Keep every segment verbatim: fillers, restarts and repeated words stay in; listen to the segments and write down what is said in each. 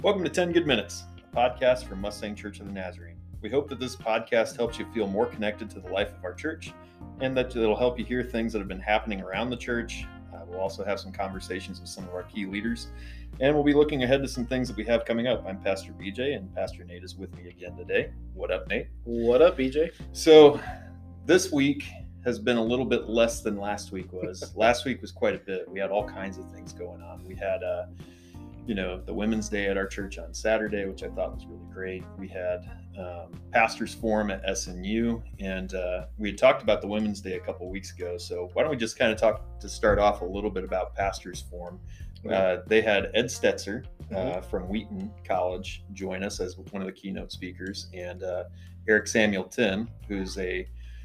Welcome to ten Good Minutes, a podcast from Mustang Church of the Nazarene. We hope that this podcast helps you feel more connected to the life of our church and that it'll help you hear things that have been happening around the church. Uh, we'll also have some conversations with some of our key leaders, and we'll be looking ahead to some things that we have coming up. I'm Pastor B J, and Pastor Nate is with me again today. What up, Nate? What up, B J? So this week has been a little bit less than last week was. Last week was quite a bit. We had all kinds of things going on. We had, uh, you know, the Women's Day at our church on Saturday, which I thought was really great. We had um, Pastors Forum at S N U, and uh, we had talked about the Women's Day a couple weeks ago. So why don't we just kind of talk to start off a little bit about Pastors Forum. Uh, they had Ed Stetzer uh, mm-hmm. from Wheaton College join us as one of the keynote speakers, and uh, Eric Samuel Tim, who's a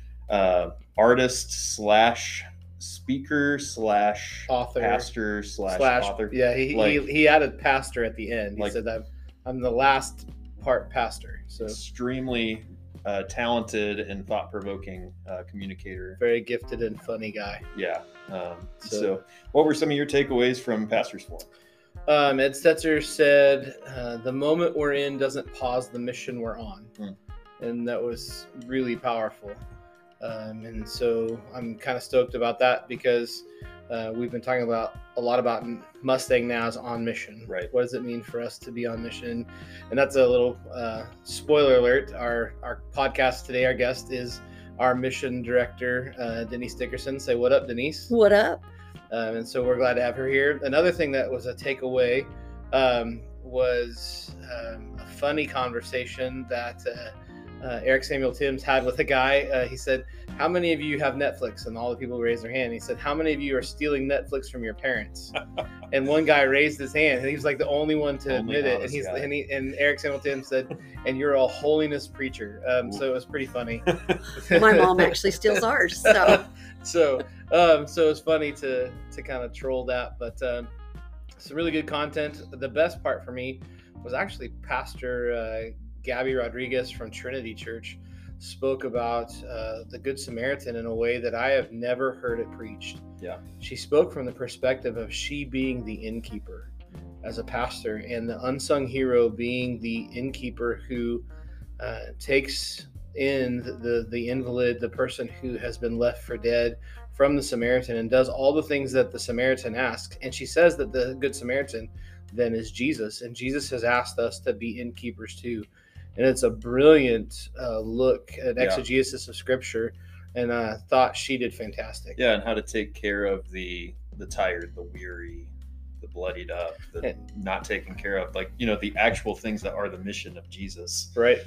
uh, artist slash speaker slash author, pastor slash, slash author. Yeah, he, like, he he added pastor at the end. He like, said that I'm the last part pastor. So extremely uh, talented and thought-provoking uh, communicator. Very gifted and funny guy. Yeah. Um, so, So- what were some of your takeaways from Pastors Forum? Um, Ed Stetzer said, uh, "The moment we're in doesn't pause the mission we're on," Hmm. and that was really powerful. Um, and so I'm kind of stoked about that because uh, we've been talking about a lot about Mustang now is on mission. Right. What does it mean for us to be on mission? And that's a little uh, spoiler alert. Our our podcast today, our guest is our mission director, uh, Denise Dickerson. Say what up, Denise. What up? Um, and so we're glad to have her here. Another thing that was a takeaway um, was um, a funny conversation that uh, uh, Eric Samuel Timms had with a guy. Uh, he said, "How many of you have Netflix?" And all the people raised their hand. He said, "How many of you are stealing Netflix from your parents?" And one guy raised his hand, and he was like the only one to Only admit it. And honest he's guy. and, he, and Eric Samuel Timms said, "And you're a holiness preacher." Um, so it was pretty funny. My mom actually steals ours. So so um so it's funny to to kind of troll that, but um some really good content. The best part for me was actually Pastor uh, Gabby Rodriguez from Trinity Church spoke about uh, the Good Samaritan in a way that I have never heard it preached. Yeah. She spoke from the perspective of she being the innkeeper as a pastor, and the unsung hero being the innkeeper who uh, takes in the the invalid, the person who has been left for dead, from the Samaritan, and does all the things that the Samaritan asks. And she says that the Good Samaritan then is Jesus, and Jesus has asked us to be innkeepers too. And it's a brilliant uh, look at Yeah. exegesis of Scripture, and I uh, thought she did fantastic. Yeah, and how to take care of the the tired, the weary, the bloodied up, the And- not taken care of, like, you know, the actual things that are the mission of Jesus. Right.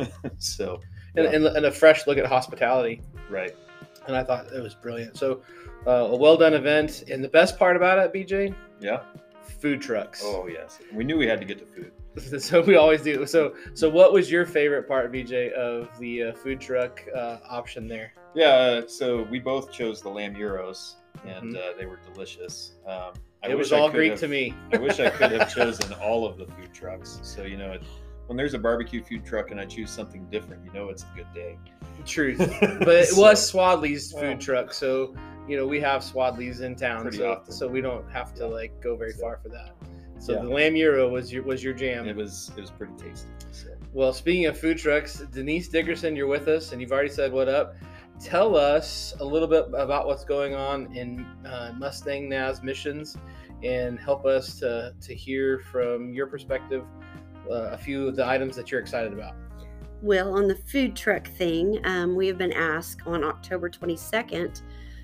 So, And, yeah, and, and a fresh look at hospitality. right. And I thought it was brilliant. So uh, a well done event. And the best part about it, B J, Yeah. food trucks. Oh, yes. We knew we had to get to food. So we always do. So so what was your favorite part, B J, of the uh, food truck uh, option there? Yeah, uh, so we both chose the lamb gyros, and Mhm. uh, they were delicious. Um, I It was wish I all could Greek have- to me. I wish I could have chosen all of the food trucks. So, you know, it, when there's a barbecue food truck and I choose something different, you know it's a good day. Truth. But it So, was Swadley's Oh. food truck. So, you know, we have Swadley's in town. Pretty So, often. so we don't have to Yeah. like go very So- far for that. So Yeah. the lamb gyro was your was your jam. It was it was pretty tasty. So. Well, speaking of food trucks, Denise Dickerson, you're with us, and you've already said what up. Tell us a little bit about what's going on in uh, Mustang Naz missions, and help us to to hear from your perspective uh, a few of the items that you're excited about. well, on the food truck thing, um, we have been asked on October twenty-second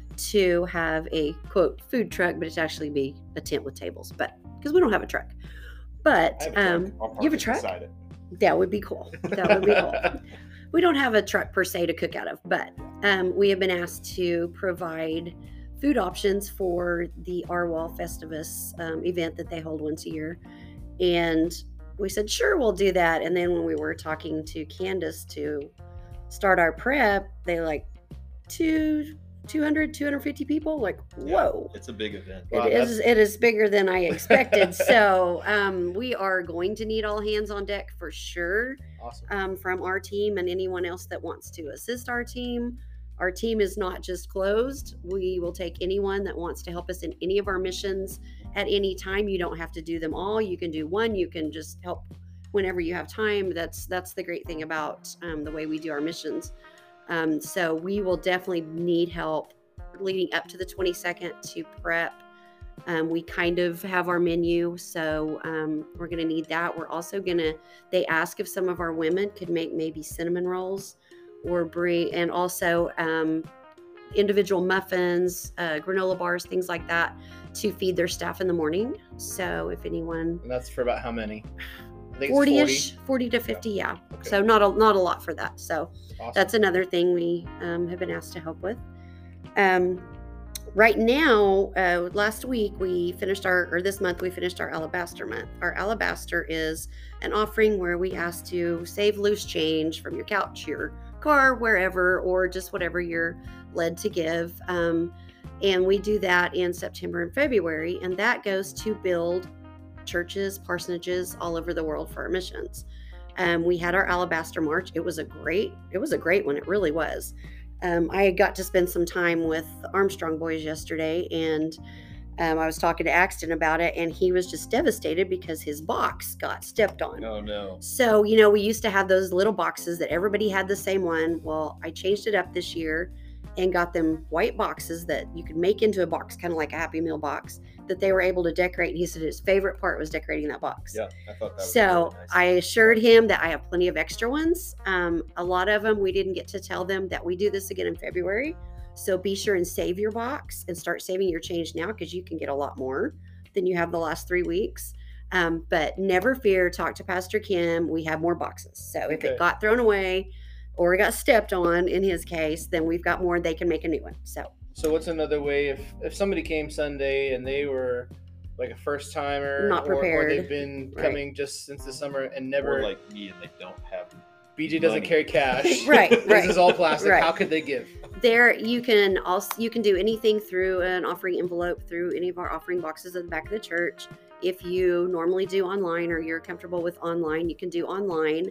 to have a quote food truck, but it's actually be a tent with tables, but because we don't have a truck. But I have a truck. um, I'll park you have a it truck? beside it. That would be cool. That would be cool. We don't have a truck per se to cook out of, but um, we have been asked to provide food options for the Arwal Festivus um, event that they hold once a year. And we said, sure, we'll do that. And then when we were talking to Candace to start our prep, they like two, two hundred, two hundred fifty people, like, whoa. Yeah, it's a big event. Wow, It is it is bigger than I expected. So um, we are going to need all hands on deck for sure Awesome. um, from our team and anyone else that wants to assist our team our team is not just closed. We will take anyone that wants to help us in any of our missions at any time. You don't have to do them all. You can do one. You can just help whenever you have time. That's that's the great thing about um, the way we do our missions. Um, so we will definitely need help leading up to the twenty-second to prep. Um, we kind of have our menu, so um, we're going to need that. We're also going to, they ask if some of our women could make maybe cinnamon rolls or bring, and also um, individual muffins, uh, granola bars, things like that to feed their staff in the morning. So if anyone... And that's for about how many? I think forty-ish, forty to fifty, yeah. yeah. Okay. So not a, not a lot for that. So awesome. That's another thing we um, have been asked to help with. Um, right now, uh, last week we finished our, or this month we finished our Alabaster month. Our Alabaster is an offering where we ask to save loose change from your couch, your car, wherever, or just whatever you're led to give. Um, and we do that in September and February, and that goes to build churches, parsonages all over the world for our missions. Um, we had our Alabaster March. It was a great, it was a great one. It really was. Um, I got to spend some time with the Armstrong boys yesterday, and um, I was talking to Axton about it, and he was just devastated because his box got stepped on. Oh, no. So, you know, we used to have those little boxes that everybody had the same one. Well, I changed it up this year and got them white boxes that you could make into a box, kind of like a Happy Meal box, that they were able to decorate. And he said his favorite part was decorating that box. Yeah, I thought that was So really nice. I assured him that I have plenty of extra ones. Um, a lot of them, we didn't get to tell them that we do this again in February. So be sure and save your box and start saving your change now, because you can get a lot more than you have the last three weeks. Um, but never fear, talk to Pastor Kim. We have more boxes. So if Okay. it got thrown away or it got stepped on in his case, then we've got more. They can make a new one. So So what's another way if if somebody came Sunday and they were like a first timer, Not or, or prepared. they've been Right. coming just since the summer and never, Or like me, and they don't have B J doesn't money. carry cash. Right, This right. is all plastic. Right. How could they give? there you can also you can do anything through an offering envelope, through any of our offering boxes at the back of the church. If you normally do online or you're comfortable with online, you can do online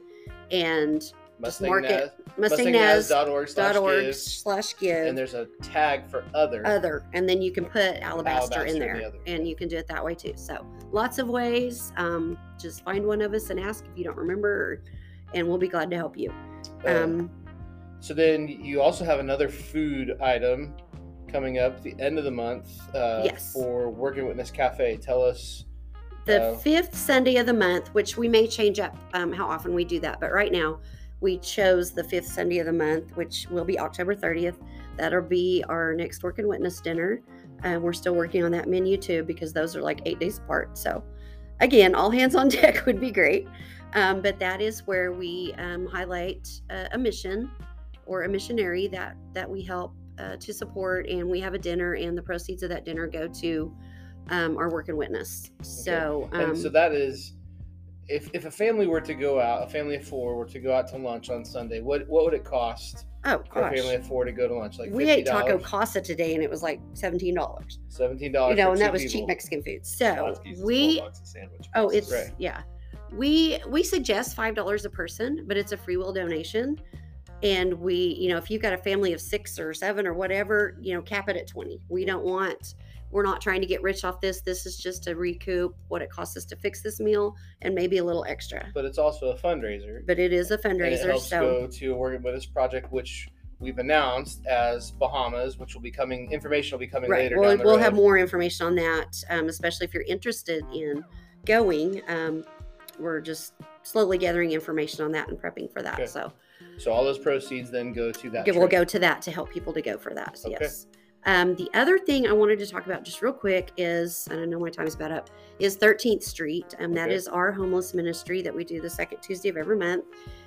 and just mark it Mustang Naz dot org dot org give, slash give and there's a tag for other. other, and then you can put Alabaster, Alabaster in in there, the other. and you can do it that way too. So lots of ways. Um, just find one of us and ask if you don't remember, and we'll be glad to help you. Uh, Um, so then you also have another food item coming up at the end of the month. Uh, Yes. For Working Witness Cafe. Tell us. the uh, fifth Sunday of the month, which we may change up um, how often we do that, but right now we chose the fifth Sunday of the month, which will be October thirtieth. That'll be our next Working Witness dinner. Uh, we're still working on that menu too, because those are like eight days apart. So again, all hands on deck would be great. Um, but that is where we um, highlight uh, a mission or a missionary that, that we help uh, to support. And we have a dinner, and the proceeds of that dinner go to um, our Working Witness. So, um, and so that is, if, if a family were to go out, a family of four were to go out to lunch on Sunday, what what would it cost oh for a gosh. family of four to go to lunch? Like We fifty ate Taco dollars, Casa today, and it was like seventeen dollars. seventeen dollars. You know, for and two that was people. cheap Mexican food. So Latsky's is we, twelve bucks a sandwich. oh, it's Right. yeah, we we suggest five dollars a person, but it's a free will donation, and we, you know, if you've got a family of six or seven or whatever, you know, cap it at twenty. We don't want. We're not trying to get rich off this. This is just to recoup what it costs us to fix this meal and maybe a little extra. But it's also a fundraiser. But it is a And it fundraiser, helps so go to a Working Witness project, which we've announced as Bahamas, which will be coming. Information will be coming right. later. We'll down the we'll road. have more information on that, um, especially if you're interested in going. Um, we're just slowly gathering information on that and prepping for that. Okay. So So all those proceeds then go to that. okay, we'll trip. go to that to help people to go for that. So Okay. yes. Um, the other thing I wanted to talk about just real quick is, and I know my time's about up, is thirteenth Street. And that Okay. is our homeless ministry that we do the second Tuesday of every month.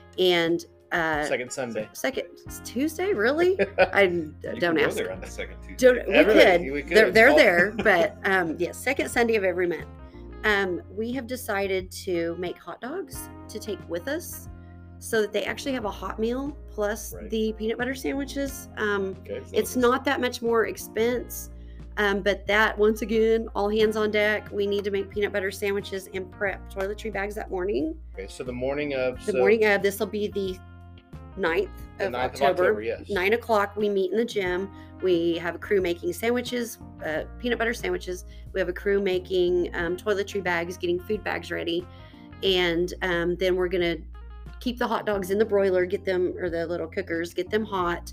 And uh, Second Sunday. second Tuesday, really? I You don't can go ask. there on the second Tuesday. Don't, we, Everybody- could. we could. They're, they're All- there, but um, yes, second Sunday of every month. Um, we have decided to make hot dogs to take with us, so that they actually have a hot meal plus Right. the peanut butter sandwiches. Um, Okay, so it's this- not that much more expense, um, but that once again, all hands on deck. We need to make peanut butter sandwiches and prep toiletry bags that morning. Okay, so the morning of The so morning of this will be the ninth The of ninth October. of October, yes. Nine o'clock, we meet in the gym. We have a crew making sandwiches, uh, peanut butter sandwiches. We have a crew making um, toiletry bags, getting food bags ready. And um, then we're going to keep the hot dogs in the broiler, get them, or the little cookers, get them hot,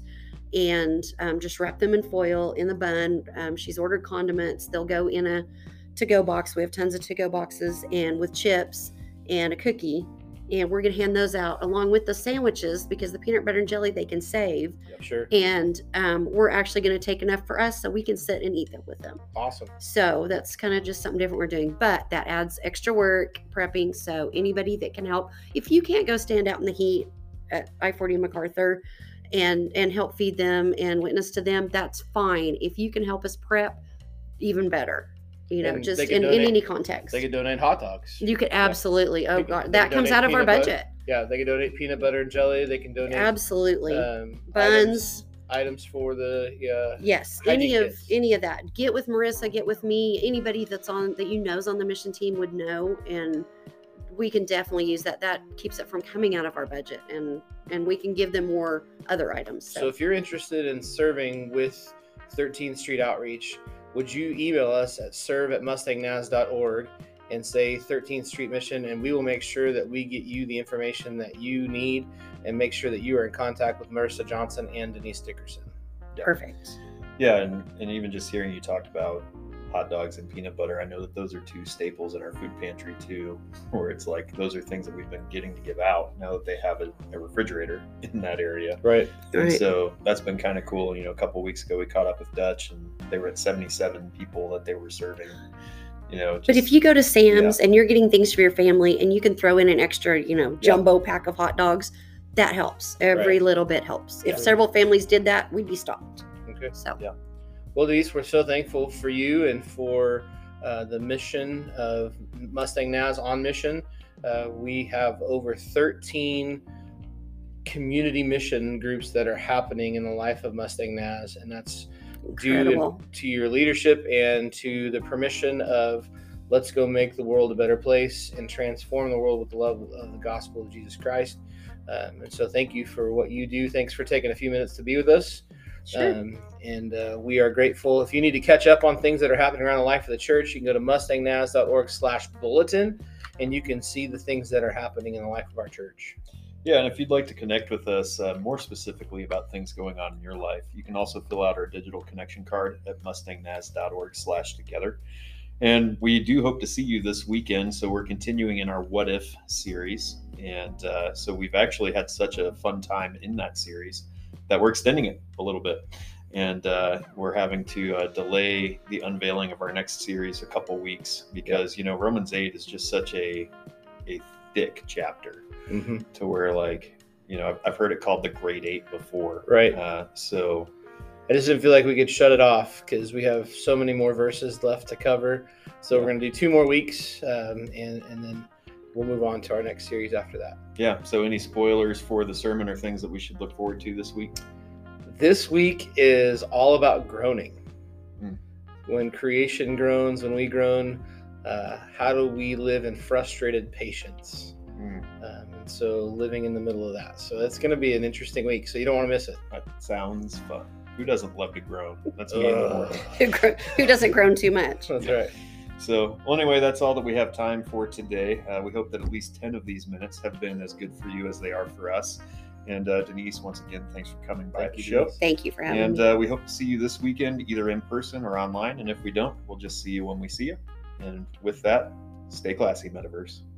and um, just wrap them in foil in the bun. Um, she's ordered condiments. They'll go in a to-go box. We have tons of to-go boxes, and with chips and a cookie. And we're going to hand those out along with the sandwiches, because the peanut butter and jelly they can save. Yep, sure. And um, we're actually going to take enough for us so we can sit and eat them with them. Awesome. So that's kind of just something different we're doing. But that adds extra work, prepping. So anybody that can help, if you can't go stand out in the heat at I forty and MacArthur and, and help feed them and witness to them, that's fine. If you can help us prep, even better. You know, And just they can in, in donate- any context. They could donate hot dogs. You could absolutely. Oh, They can- God. they That can comes donate out of our peanut butter. budget. Yeah, they can donate peanut butter and jelly. They can donate Absolutely. um, Buns. items, items for the yeah. Yes, hygiene any of kits. any of that. Get with Marissa, get with me. Anybody that's on that you know's on the mission team would know, and we can definitely use that. That keeps it from coming out of our budget, and and we can give them more other items. So So, if you're interested in serving with thirteenth Street Outreach, would you email us at serve at mustang naz dot org and say thirteenth Street Mission, and we will make sure that we get you the information that you need and make sure that you are in contact with Marissa Johnson and Denise Dickerson. perfect. Yeah, and, and even just hearing you talk about hot dogs and peanut butter, I know that those are two staples in our food pantry too, where it's like those are things that we've been getting to give out now that they have a, a refrigerator in that area. Right. And Right. so that's been kind of cool. You know, a couple of weeks ago we caught up with Dutch, and they were at seventy-seven people that they were serving. You know, just, But if you go to Sam's and you're getting things for your family, and you can throw in an extra, you know, jumbo pack of hot dogs, that helps. Every Right. little bit helps. If Yeah. several families did that, we'd be stopped. Okay. So Yeah. Well, Denise, we're so thankful for you and for uh, the mission of Mustang Naz on mission. Uh, we have over thirteen community mission groups that are happening in the life of Mustang Naz, and that's due incredible. in- to your leadership and to the permission of let's go make the world a better place and transform the world with the love of the gospel of Jesus Christ. Um, and so thank you for what you do. Thanks for taking a few minutes to be with us. Sure. Um, and uh, we are grateful. If you need to catch up on things that are happening around the life of the church, you can go to mustang naz dot org slash bulletin, and you can see the things that are happening in the life of our church. Yeah, and if you'd like to connect with us uh, more specifically about things going on in your life, you can also fill out our digital connection card at mustang naz dot org slash together. And we do hope to see you this weekend. So we're continuing in our What If series. And uh, so we've actually had such a fun time in that series that we're extending it a little bit. And uh, we're having to uh, delay the unveiling of our next series a couple weeks because, you know, Romans eight is just such a, a thick chapter. Mm-hmm. To where, like, you know, I've, I've heard it called the Great Eight before. Right. Uh, so, I just didn't feel like we could shut it off because we have so many more verses left to cover. So Yeah. we're going to do two more weeks, um, and, and then we'll move on to our next series after that. yeah. So, any spoilers for the sermon or things that we should look forward to this week? This week is all about groaning. Mm. When creation groans, when we groan, uh, how do we live in frustrated patience? Mm, Um, and so living in the middle of that. So it's going to be an interesting week. So you don't want to miss it. that sounds fun. Who doesn't love to groan? That's me in the Ugh. morning. Who, gro- who doesn't groan too much? That's right. So, well, anyway, that's all that we have time for today. Uh, we hope that at least ten of these minutes have been as good for you as they are for us. And uh, Denise, once again, thanks for coming by Thank the you, show. Denise. Thank you for having And me. uh, we hope to see you this weekend, either in person or online. And if we don't, we'll just see you when we see you. And with that, stay classy, Metaverse.